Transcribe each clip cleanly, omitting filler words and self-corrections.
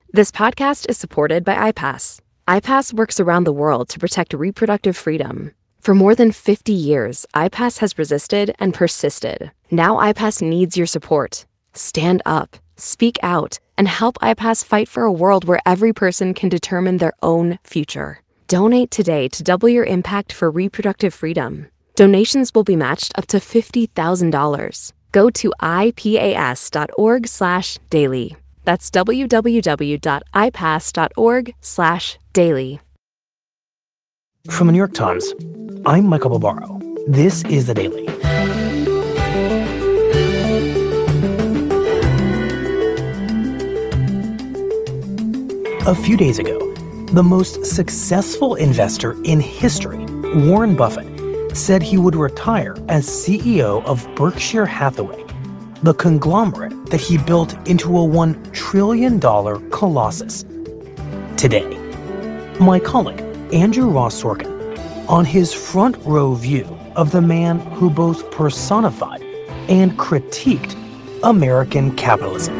This podcast is supported by iPass. iPass works around the world to protect reproductive freedom. For more than 50 years, iPass has resisted and persisted. Now iPass needs your support. Stand up, speak out, and help iPass fight for a world where every person can determine their own future. Donate today to double your impact for reproductive freedom. Donations will be matched up to $50,000. Go to ipas.org/daily. That's www.ipass.org/daily. From the New York Times, I'm Michael Barbaro. This is The Daily. A few days ago, the most successful investor in history, Warren Buffett, said he would retire as CEO of Berkshire Hathaway, the conglomerate that he built into a $1 trillion colossus. Today, my colleague, Andrew Ross Sorkin, on his front row view of the man who both personified and critiqued American capitalism.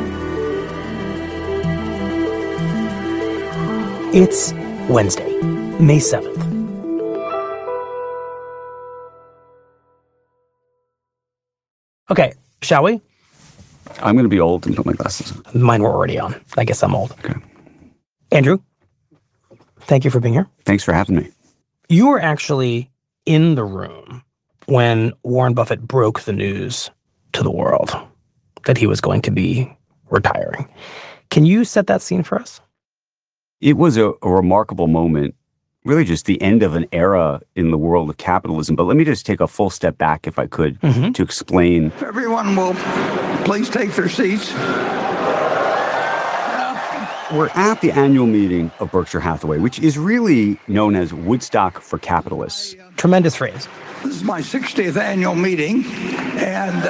It's Wednesday, May 7th. Okay, shall we? I'm going to be old and put my glasses on. Mine were already on. I guess I'm old. Okay. Andrew, thank you for being here. Thanks for having me. You were actually in the room when Warren Buffett broke the news to the world that he was going to be retiring. Can you set that scene for us? It was a remarkable moment, really just the end of an era in the world of capitalism. But let me just take a full step back, if I could, to explain. If everyone will please take their seats. We're at the annual meeting of Berkshire Hathaway, which is really known as Woodstock for capitalists. Tremendous phrase. This is my 60th annual meeting, and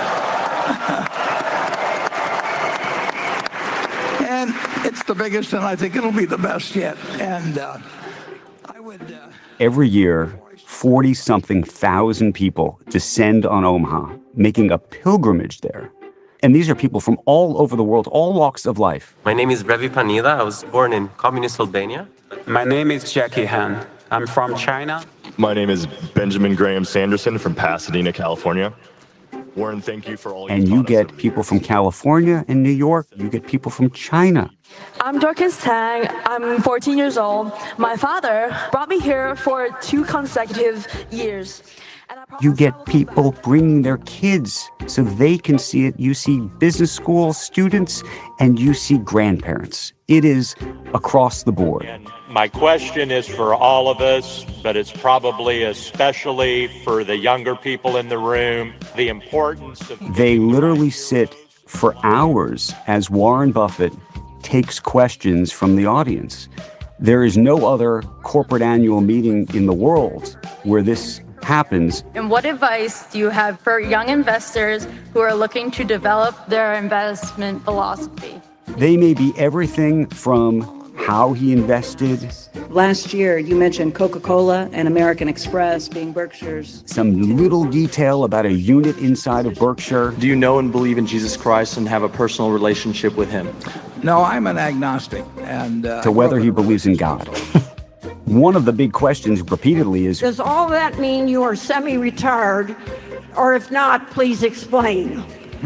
and it's the biggest, and I think it'll be the best yet. And I would... Every year, 40-something thousand people descend on Omaha, making a pilgrimage there. And these are people from all over the world, all walks of life. My name is Brevi Panida. I was born in communist Albania. My name is Jackie Han. I'm from China. My name is Benjamin Graham Sanderson from Pasadena, California. Warren, thank you for all And you get people from California and New York. You get people from China. I'm Dorcas Tang. I'm 14 years old. My father brought me here for 2 consecutive years. You get people bringing their kids so they can see it. You see business school students and you see grandparents. It is across the board. And my question is for all of us, but it's probably especially for the younger people in the room, the importance of... They literally sit for hours as Warren Buffett takes questions from the audience. There is no other corporate annual meeting in the world where this happens. And what advice do you have for young investors who are looking to develop their investment philosophy? They may be everything from how he invested. Last year, you mentioned Coca-Cola and American Express being Berkshire's. Some little detail about a unit inside of Berkshire. Do you know and believe in Jesus Christ and have a personal relationship with him? No, I'm an agnostic. And to whether he believes in God. One of the big questions repeatedly is, does all that mean you are semi-retired? Or if not, please explain.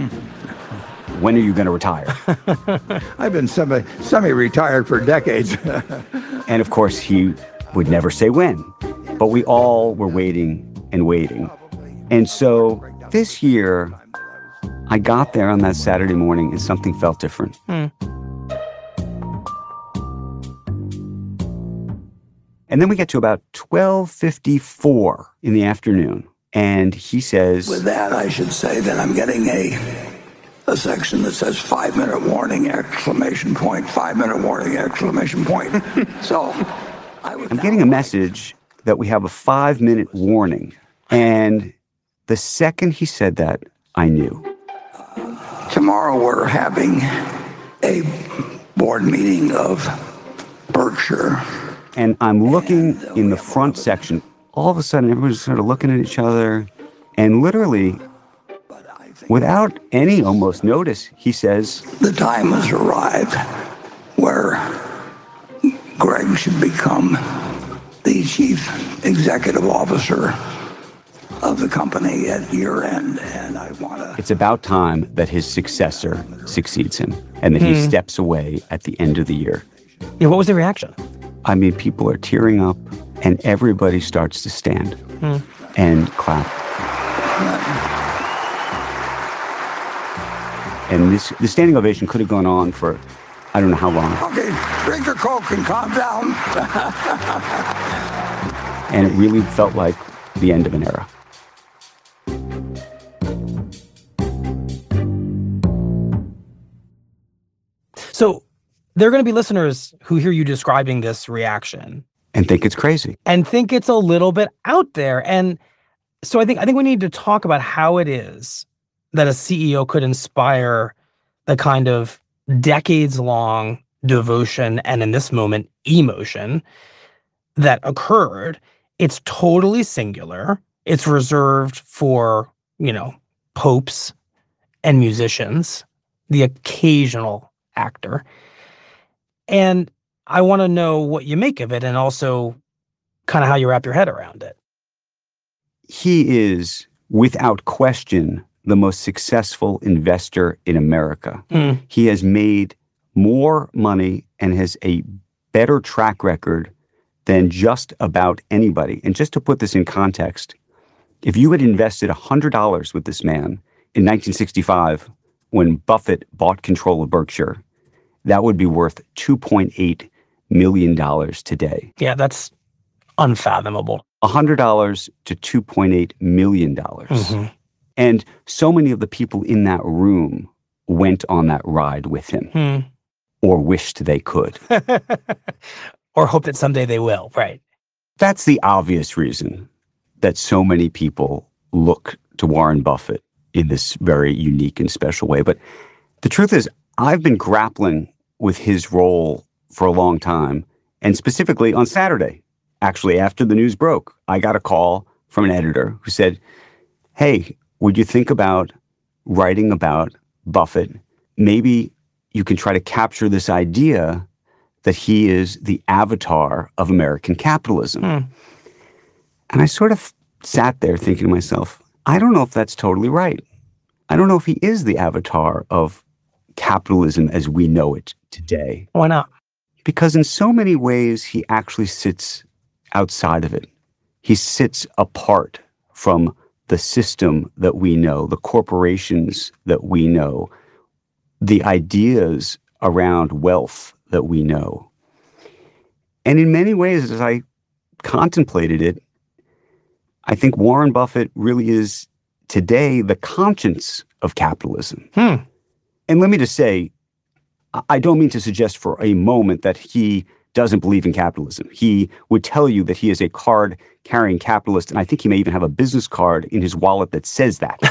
When are you going to retire? I've been semi-retired for decades. And of course, he would never say when. But we all were waiting and waiting. And so this year, I got there on that Saturday morning and something felt different. And then we get to about 12:54 in the afternoon. And he says... With that, I should say that I'm getting a section that says 5-minute warning, exclamation point, 5-minute warning, exclamation point. So I'm getting a message that we have a 5-minute warning. And the second he said that, I knew. Tomorrow we're having a board meeting of Berkshire. And I'm looking in the front section. All of a sudden, everyone's sort of looking at each other. And literally, without any almost notice, he says, the time has arrived where Greg should become the chief executive officer of the company at year end. And I want to... It's about time that his successor succeeds him and that he steps away at the end of the year. Yeah, what was the reaction? I mean, people are tearing up and everybody starts to stand and clap. And the standing ovation could have gone on for I don't know how long. Okay, drink your Coke and calm down. And it really felt like the end of an era. So there are going to be listeners who hear you describing this reaction and think it's crazy and think it's a little bit out there. And so I think we need to talk about how it is that a CEO could inspire the kind of decades-long devotion and, in this moment, emotion that occurred. It's totally singular. It's reserved for, popes and musicians, the occasional actor. And I want to know what you make of it and also kind of how you wrap your head around it. He is, without question, the most successful investor in America. He has made more money and has a better track record than just about anybody. And just to put this in context, if you had invested $100 with this man in 1965, when Buffett bought control of Berkshire, that would be worth $2.8 million today. Yeah, that's unfathomable. $100 to $2.8 million. And so many of the people in that room went on that ride with him or wished they could. Or hope that someday they will, right? That's the obvious reason that so many people look to Warren Buffett in this very unique and special way. But the truth is, I've been grappling with his role for a long time. And specifically on Saturday, actually after the news broke, I got a call from an editor who said, hey, would you think about writing about Buffett? Maybe you can try to capture this idea that he is the avatar of American capitalism. And I sort of sat there thinking to myself, I don't know if that's totally right. I don't know if he is the avatar of capitalism as we know it today. Why not? Because in so many ways, he actually sits outside of it. He sits apart from the system that we know, the corporations that we know, the ideas around wealth that we know. And in many ways, as I contemplated it, I think Warren Buffett really is today the conscience of capitalism. And let me just say, I don't mean to suggest for a moment that he doesn't believe in capitalism. He would tell you that he is a card-carrying capitalist, and I think he may even have a business card in his wallet that says that.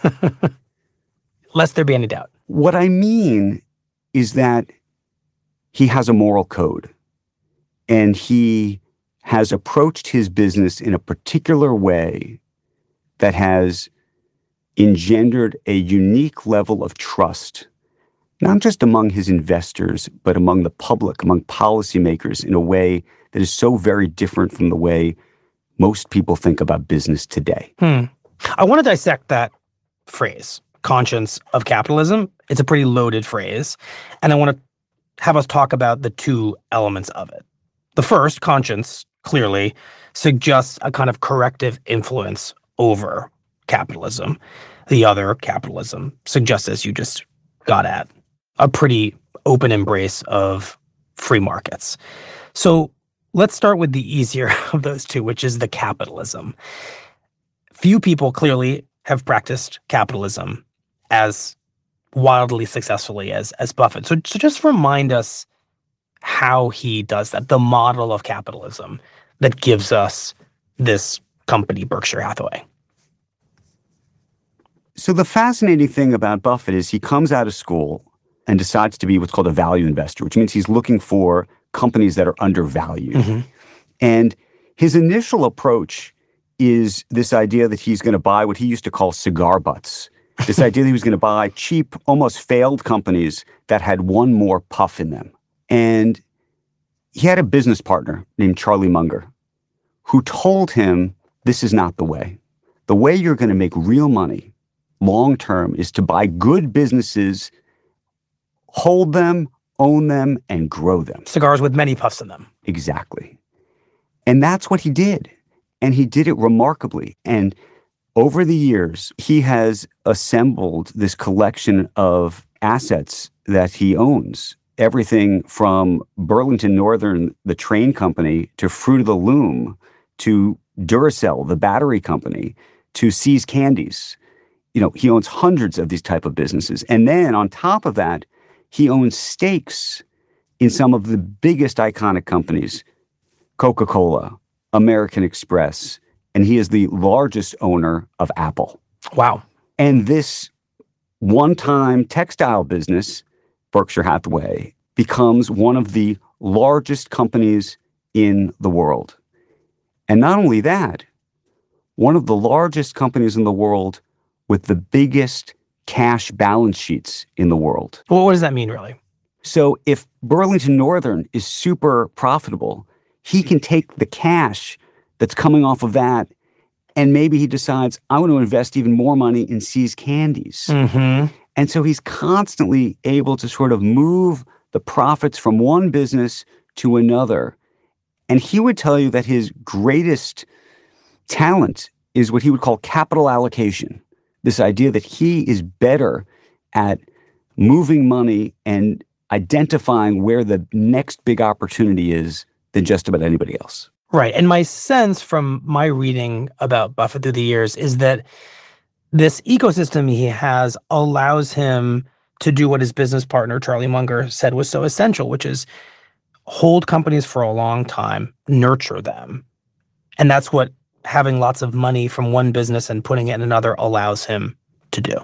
Lest there be any doubt. What I mean is that he has a moral code, and he has approached his business in a particular way that has engendered a unique level of trust, not just among his investors, but among the public, among policymakers, in a way that is so very different from the way most people think about business today. I want to dissect that phrase, conscience of capitalism. It's a pretty loaded phrase, and I want to have us talk about the two elements of it. The first, conscience, clearly suggests a kind of corrective influence over capitalism. The other, capitalism, suggests, as you just got at, a pretty open embrace of free markets. So let's start with the easier of those two, which is the capitalism. Few people clearly have practiced capitalism as wildly successfully as Buffett. So just remind us how he does that, the model of capitalism that gives us this company, Berkshire Hathaway. So the fascinating thing about Buffett is he comes out of school and decides to be what's called a value investor, which means he's looking for companies that are undervalued. And his initial approach is this idea that he's going to buy what he used to call cigar butts. This idea that he was going to buy cheap, almost failed companies that had one more puff in them. And he had a business partner named Charlie Munger who told him, this is not the way. The way you're going to make real money long-term is to buy good businesses, hold them, own them, and grow them. Cigars with many puffs in them. Exactly. And that's what he did. And he did it remarkably. And over the years, he has assembled this collection of assets that he owns. Everything from Burlington Northern, the train company, to Fruit of the Loom, to Duracell, the battery company, to See's Candies. You know, he owns hundreds of these type of businesses. And then on top of that, he owns stakes in some of the biggest iconic companies, Coca-Cola, American Express, and he is the largest owner of Apple. Wow. And this one-time textile business, Berkshire Hathaway, becomes one of the largest companies in the world. And not only that, one of the largest companies in the world with the biggest cash balance sheets in the world. Well, what does that mean, really? So if Burlington Northern is super profitable, he can take the cash that's coming off of that, and maybe he decides, I want to invest even more money in See's Candies. Mm-hmm. And so he's constantly able to sort of move the profits from one business to another. And he would tell you that his greatest talent is what he would call capital allocation. This idea that he is better at moving money and identifying where the next big opportunity is than just about anybody else. Right. And my sense from my reading about Buffett through the years is that this ecosystem he has allows him to do what his business partner, Charlie Munger, said was so essential, which is hold companies for a long time, nurture them. And that's what having lots of money from one business and putting it in another allows him to do.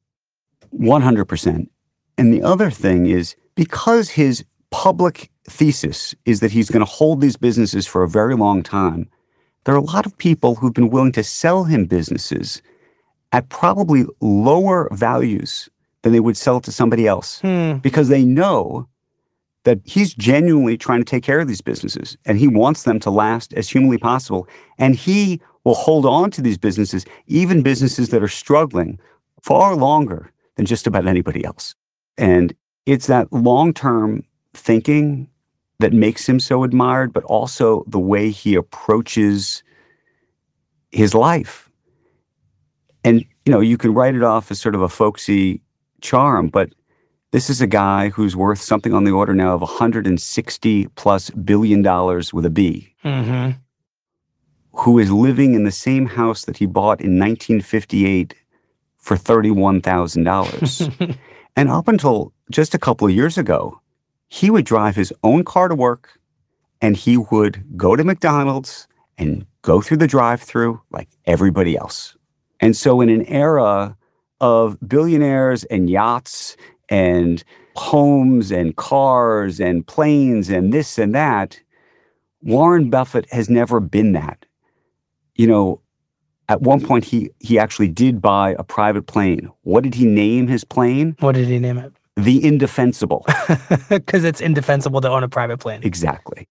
100%. And the other thing is, because his public thesis is that he's going to hold these businesses for a very long time, there are a lot of people who've been willing to sell him businesses at probably lower values than they would sell it to somebody else, because they know that he's genuinely trying to take care of these businesses and he wants them to last as humanly possible. And he will hold on to these businesses, even businesses that are struggling, far longer than just about anybody else. And it's that long-term thinking that makes him so admired, but also the way he approaches his life. And, you know, you can write it off as sort of a folksy charm, but this is a guy who's worth something on the order now of $160+ billion with a B, who is living in the same house that he bought in 1958 for $31,000. And up until just a couple of years ago, he would drive his own car to work, and he would go to McDonald's and go through the drive-thru like everybody else. And so in an era of billionaires and yachts and homes and cars and planes and this and that, Warren Buffett has never been that. You know, at one point he actually did buy a private plane. What did he name his plane? What did he name it? The Indefensible. Because it's indefensible to own a private plane. Exactly.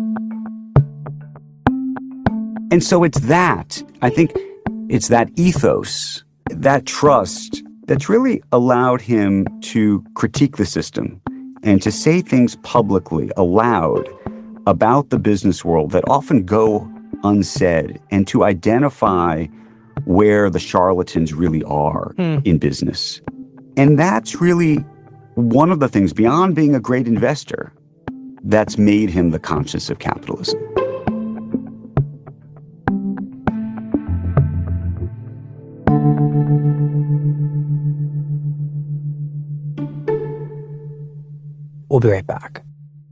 And so it's that. I think it's that ethos, that trust, that's really allowed him to critique the system and to say things publicly, aloud, about the business world that often go unsaid, and to identify where the charlatans really are in business. And that's really one of the things, beyond being a great investor, that's made him the conscience of capitalism. We'll be right back.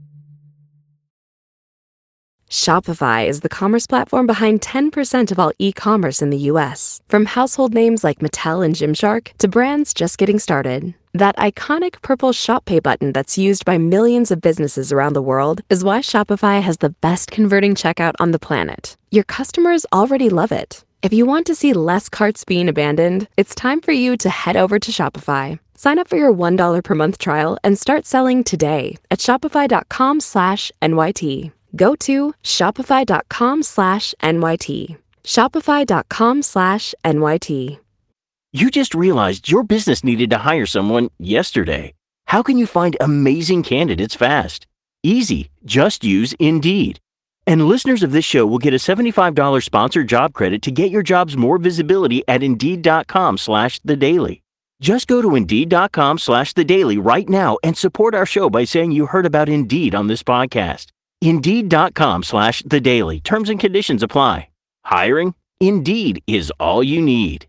Shopify is the commerce platform behind 10% of all e-commerce in the U.S. From household names like Mattel and Gymshark to brands just getting started. That iconic purple Shop Pay button that's used by millions of businesses around the world is why Shopify has the best converting checkout on the planet. Your customers already love it. If you want to see less carts being abandoned, it's time for you to head over to Shopify. Sign up for your $1 per month trial and start selling today at shopify.com/NYT. Go to shopify.com/NYT. Shopify.com/NYT. You just realized your business needed to hire someone yesterday. How can you find amazing candidates fast? Easy. Just use Indeed. And listeners of this show will get a $75 sponsored job credit to get your jobs more visibility at Indeed.com/thedaily. Just go to Indeed.com/thedaily right now and support our show by saying you heard about Indeed on this podcast. Indeed.com/thedaily. Terms and conditions apply. Hiring? Indeed is all you need.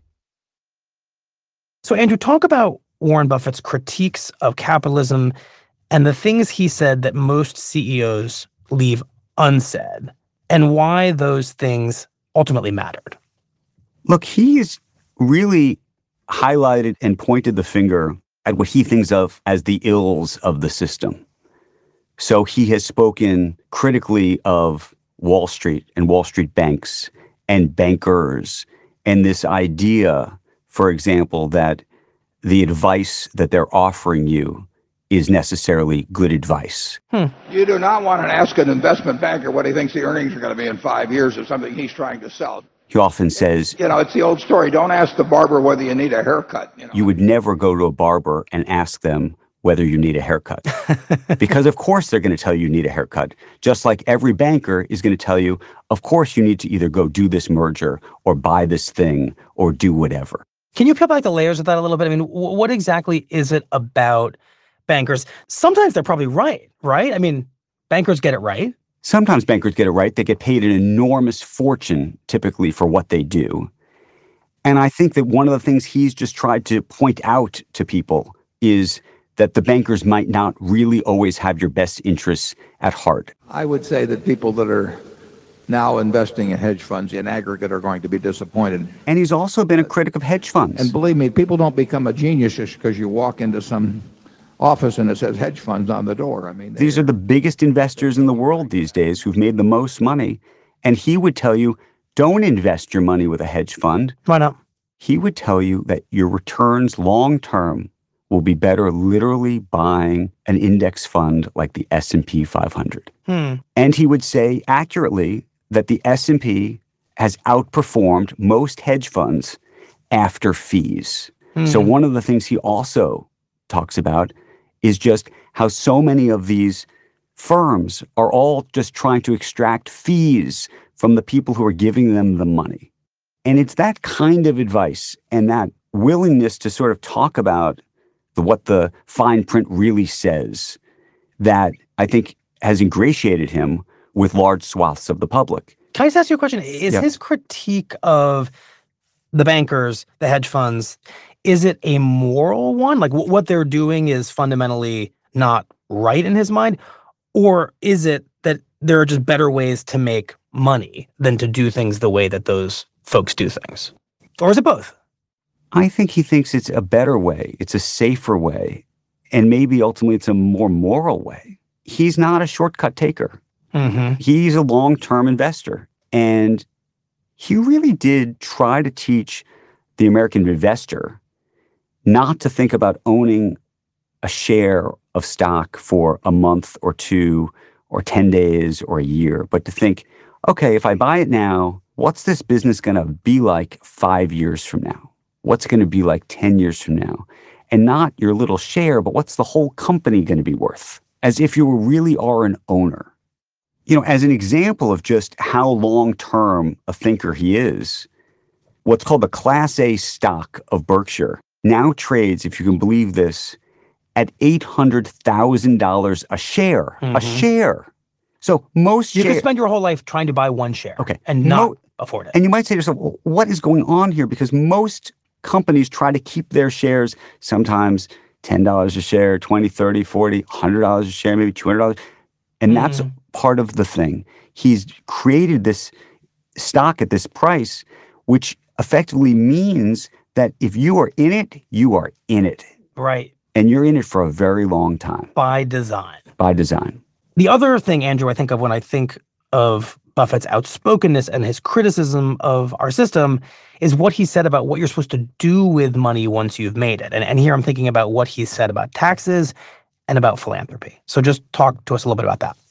So, Andrew, talk about Warren Buffett's critiques of capitalism and the things he said that most CEOs leave unsaid, and why those things ultimately mattered. Look, he's really highlighted and pointed the finger at what he thinks of as the ills of the system. So he has spoken critically of Wall Street and Wall Street banks and bankers, and this idea, for example, that the advice that they're offering you is necessarily good advice. You do not want to ask an investment banker what he thinks the earnings are going to be in 5 years of something he's trying to sell. He often says, it's the old story. Don't ask the barber whether you need a haircut. You would never go to a barber and ask them whether you need a haircut. Because of course they're going to tell you need a haircut. Just like every banker is going to tell you, of course you need to either go do this merger or buy this thing or do whatever. Can you peel back the layers of that a little bit? I mean, what exactly is it about bankers? Sometimes they're probably right? I mean, bankers get it right. Sometimes bankers get it right. They get paid an enormous fortune, typically, for what they do. And I think that one of the things he's just tried to point out to people is that the bankers might not really always have your best interests at heart. I would say that people that are now investing in hedge funds in aggregate are going to be disappointed. And he's also been a critic of hedge funds. And believe me, people don't become a genius just because you walk into some office and it says hedge funds on the door. I mean, these are the biggest investors in the world these days who've made the most money. And he would tell you, don't invest your money with a hedge fund. Why not? He would tell you that your returns long term will be better literally buying an index fund like the S&P 500. And he would say accurately that the S&P has outperformed most hedge funds after fees. So one of the things he also talks about is just how so many of these firms are all just trying to extract fees from the people who are giving them the money. And it's that kind of advice and that willingness to sort of talk about what the fine print really says that I think has ingratiated him with large swaths of the public. Can I just ask you a question? Is his critique of the bankers, the hedge funds, is it a moral one? Like what they're doing is fundamentally not right in his mind? Or is it that there are just better ways to make money than to do things the way that those folks do things? Or is it both? I think he thinks it's a better way. It's a safer way. And maybe ultimately it's a more moral way. He's not a shortcut taker. He's a long-term investor. And he really did try to teach the American investor not to think about owning a share of stock for a month or two or 10 days or a year, but to think, okay, if I buy it now, what's this business going to be like 5 years from now? What's it going to be like 10 years from now? And not your little share, but what's the whole company going to be worth? As if you really are an owner. As an example of just how long-term a thinker he is, what's called the Class A stock of Berkshire now trades, if you can believe this, at $800,000 a share. A share. So most you can spend your whole life trying to buy one share and not afford it. And you might say to yourself, well, what is going on here? Because most companies try to keep their shares sometimes $10 a share, $20, $30, $40, $100 a share, maybe $200. And that's part of the thing. He's created this stock at this price, which effectively means that if you are in it, you are in it. Right. And you're in it for a very long time. By design. By design. The other thing, Andrew, I think of when I think of Buffett's outspokenness and his criticism of our system is what he said about what you're supposed to do with money once you've made it. And here I'm thinking about what he said about taxes and about philanthropy. So just talk to us a little bit about that.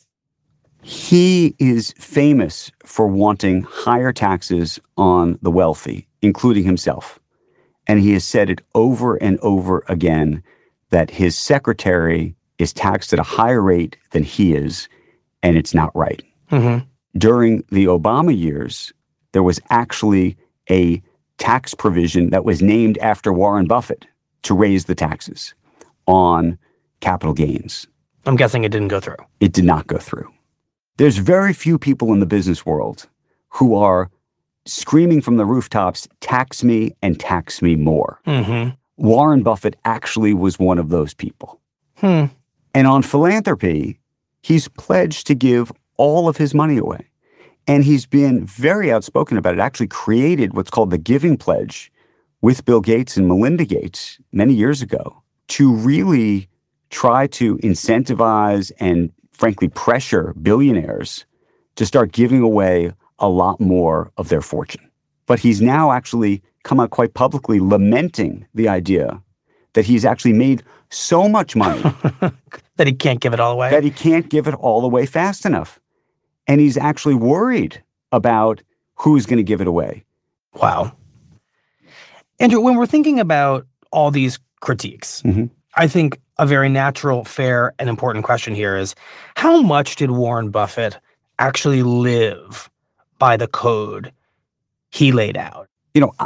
He is famous for wanting higher taxes on the wealthy, including himself. And he has said it over and over again that his secretary is taxed at a higher rate than he is, and it's not right. Mm-hmm. During the Obama years, there was actually a tax provision that was named after Warren Buffett to raise the taxes on capital gains. I'm guessing it didn't go through. It did not go through. There's very few people in the business world who are screaming from the rooftops, tax me and tax me more. Mm-hmm. Warren Buffett actually was one of those people. And on philanthropy, he's pledged to give all of his money away. And he's been very outspoken about it, actually created what's called the Giving Pledge with Bill Gates and Melinda Gates many years ago to really try to incentivize and frankly pressure billionaires to start giving away a lot more of their fortune. But he's now actually come out quite publicly lamenting the idea that he's actually made so much money that he can't give it all away. That he can't give it all away fast enough. And he's actually worried about who's going to give it away. Wow. Andrew, when we're thinking about all these critiques, I think a very natural, fair, and important question here is, how much did Warren Buffett actually live by the code he laid out? You know,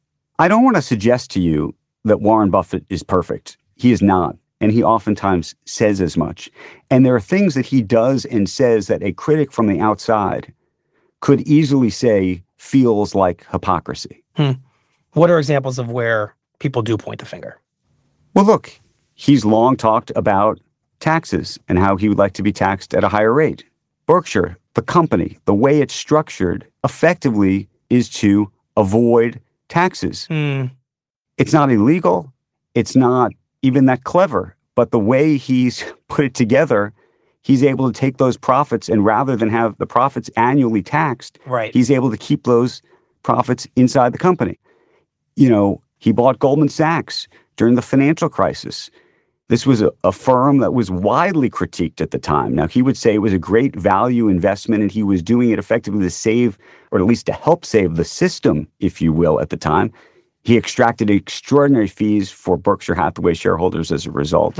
I don't want to suggest to you that Warren Buffett is perfect. He is not. And he oftentimes says as much. And there are things that he does and says that a critic from the outside could easily say feels like hypocrisy. What are examples of where people do point the finger? Well, look, he's long talked about taxes and how he would like to be taxed at a higher rate. Berkshire, the company, the way it's structured effectively is to avoid taxes. It's not illegal. It's not even that clever. But the way he's put it together, he's able to take those profits and rather than have the profits annually taxed, he's able to keep those profits inside the company. You know, he bought Goldman Sachs during the financial crisis. This was a firm that was widely critiqued at the time. Now, he would say it was a great value investment and he was doing it effectively to save, or at least to help save the system, if you will, at the time. He extracted extraordinary fees for Berkshire Hathaway shareholders as a result.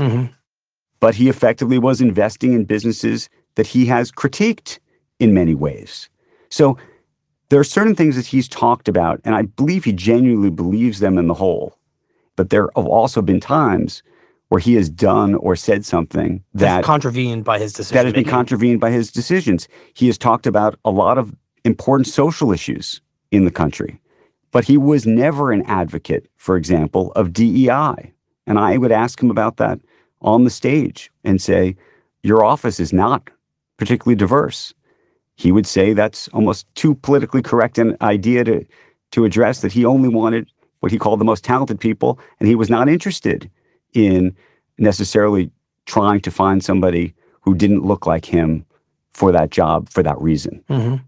But he effectively was investing in businesses that he has critiqued in many ways. So there are certain things that he's talked about, and I believe he genuinely believes them in the whole. But there have also been times where he has done or said something that contravened by his decisions. That has been contravened by his decisions. He has talked about a lot of important social issues in the country. But he was never an advocate, for example, of DEI. And I would ask him about that on the stage and say, your office is not particularly diverse. He would say that's almost too politically correct an idea to address, that he only wanted what he called the most talented people, and he was not interested in necessarily trying to find somebody who didn't look like him for that job for that reason.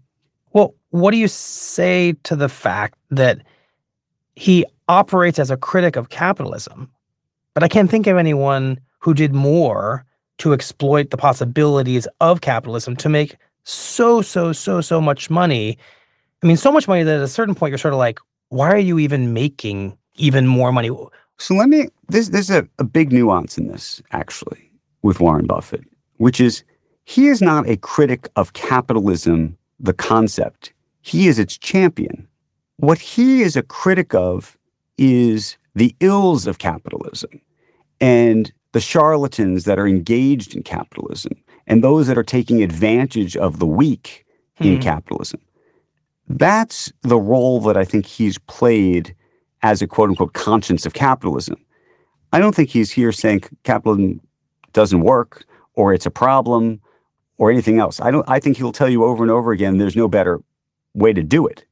Well, what do you say to the fact that he operates as a critic of capitalism, but I can't think of anyone who did more to exploit the possibilities of capitalism to make so much money? I mean, so much money that at a certain point you're sort of like, why are you even making even more money? So there's a big nuance in this, actually, with Warren Buffett, which is he is not a critic of capitalism, the concept. He is its champion. What he is a critic of is the ills of capitalism and the charlatans that are engaged in capitalism and those that are taking advantage of the weak in capitalism. That's the role that I think he's played as a quote-unquote conscience of capitalism. I don't think he's here saying capitalism doesn't work or it's a problem or anything else. I think he'll tell you over and over again there's no better way to do it.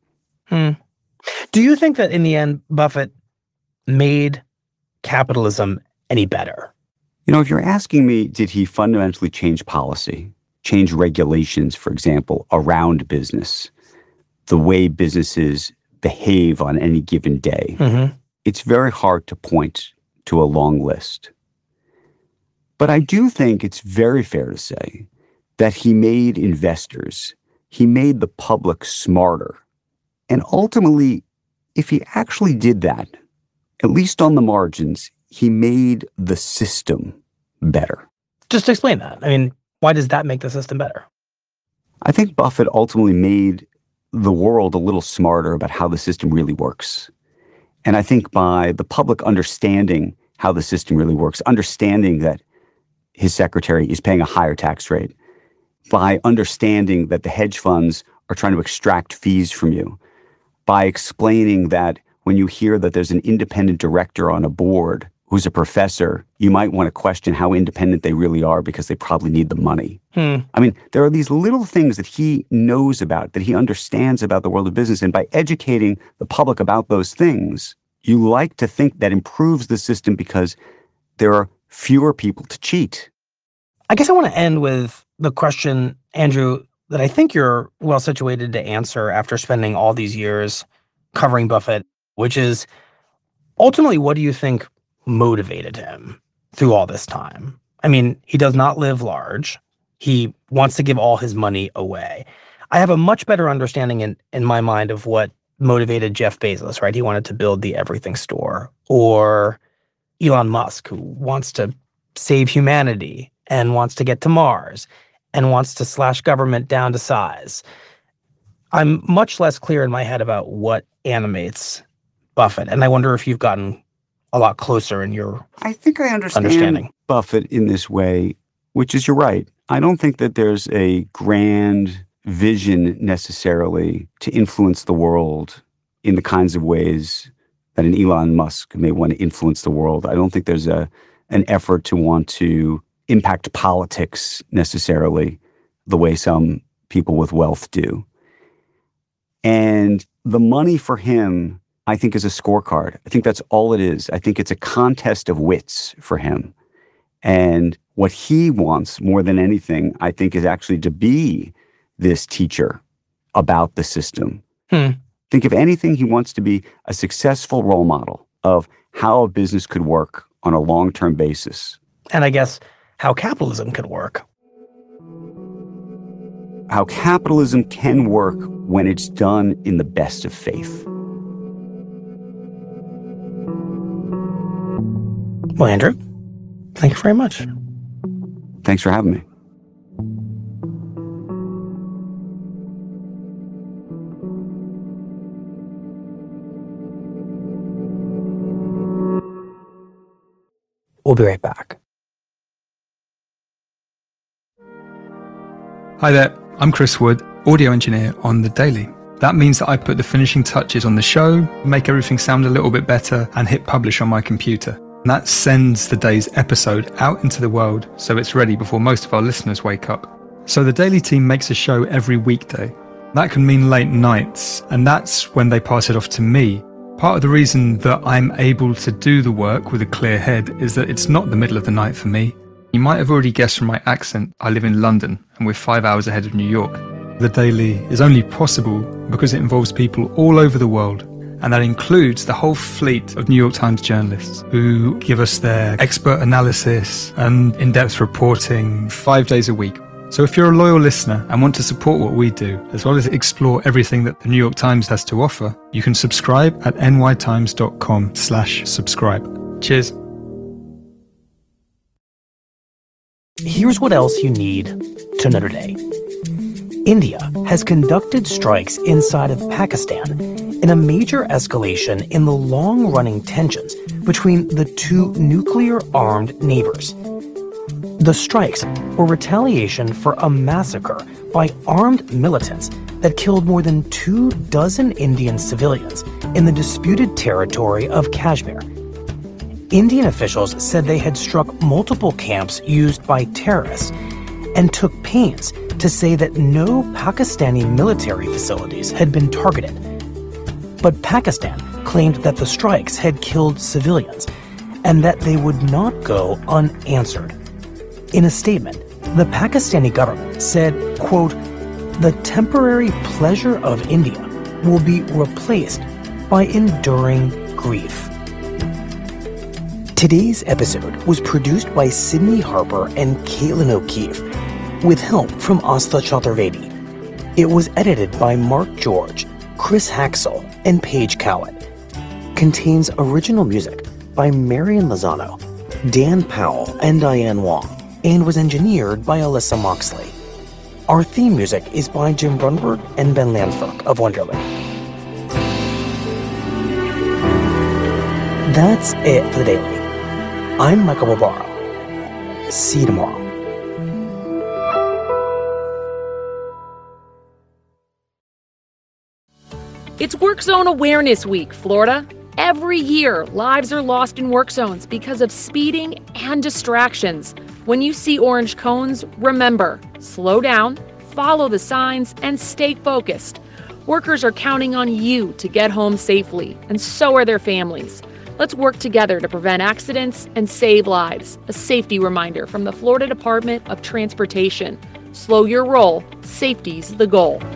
Do you think that in the end, Buffett made capitalism any better? You know, if you're asking me, did he fundamentally change policy? change regulations, for example, around business, the way businesses behave on any given day, it's very hard to point to a long list. But I do think it's very fair to say that he made investors, he made the public smarter. And ultimately, if he actually did that, at least on the margins, he made the system better. Just explain that. I mean, why does that make the system better? I think Buffett ultimately made the world a little smarter about how the system really works. And I think by the public understanding how the system really works, understanding that his secretary is paying a higher tax rate, by understanding that the hedge funds are trying to extract fees from you, by explaining that when you hear that there's an independent director on a board who's a professor, you might want to question how independent they really are because they probably need the money. I mean, there are these little things that he knows about, that he understands about the world of business. And by educating the public about those things, you like to think that improves the system because there are fewer people to cheat. I guess I want to end with the question, Andrew, that I think you're well situated to answer after spending all these years covering Buffett, which is ultimately, what do you think motivated him through all this time? I mean, he does not live large. He wants to give all his money away. I have a much better understanding in my mind of what motivated Jeff Bezos, right? He wanted to build the everything store. Or Elon Musk, who wants to save humanity and wants to get to Mars and wants to slash government down to size. I'm much less clear in my head about what animates Buffett. And I wonder if you've gotten a lot closer in your I think I understand Buffett in this way, which is, you're right. I don't think that there's a grand vision necessarily to influence the world in the kinds of ways that an Elon Musk may want to influence the world. I don't think there's an effort to want to impact politics necessarily the way some people with wealth do. And the money for him, I think, is a scorecard. I think that's all it is. I think it's a contest of wits for him. And what he wants more than anything, I think, is actually to be this teacher about the system. I think if anything, he wants to be a successful role model of how a business could work on a long-term basis. And I guess how capitalism could work. How capitalism can work when it's done in the best of faith. Well, Andrew, thank you very much. Thanks for having me. We'll be right back. Hi there, I'm Chris Wood, audio engineer on The Daily. That means that I put the finishing touches on the show, make everything sound a little bit better, and hit publish on my computer. And that sends the day's episode out into the world so it's ready before most of our listeners wake up. So The Daily team makes a show every weekday. That can mean late nights, and that's when they pass it off to me. Part of the reason that I'm able to do the work with a clear head is that it's not the middle of the night for me. You might have already guessed from my accent, I live in London, and we're 5 hours ahead of New York. The Daily is only possible because it involves people all over the world, and that includes the whole fleet of New York Times journalists who give us their expert analysis and in-depth reporting 5 days a week. So if you're a loyal listener and want to support what we do, as well as explore everything that the New York Times has to offer, you can subscribe at nytimes.com/subscribe. Cheers. Here's what else you need to know today. India has conducted strikes inside of Pakistan in a major escalation in the long-running tensions between the two nuclear-armed neighbors. The strikes were retaliation for a massacre by armed militants that killed more than 24 Indian civilians in the disputed territory of Kashmir. Indian officials said they had struck multiple camps used by terrorists and took pains to say that no Pakistani military facilities had been targeted. But Pakistan claimed that the strikes had killed civilians and that they would not go unanswered. In a statement, the Pakistani government said, quote, "The temporary pleasure of India will be replaced by enduring grief." Today's episode was produced by Sydney Harper and Caitlin O'Keefe, with help from Asta Chaturvedi. It was edited by Mark George, Chris Haxel, and Paige Cowan. Contains original music by Marian Lozano, Dan Powell, and Diane Wong, and was engineered by Alyssa Moxley. Our theme music is by Jim Brunberg and Ben Landfirk of Wonderland. That's it for the Daily. I'm Michael Barbaro. See you tomorrow. It's Work Zone Awareness Week, Florida. Every year, lives are lost in work zones because of speeding and distractions. When you see orange cones, remember, slow down, follow the signs, and stay focused. Workers are counting on you to get home safely, and so are their families. Let's work together to prevent accidents and save lives. A safety reminder from the Florida Department of Transportation. Slow your roll. Safety's the goal.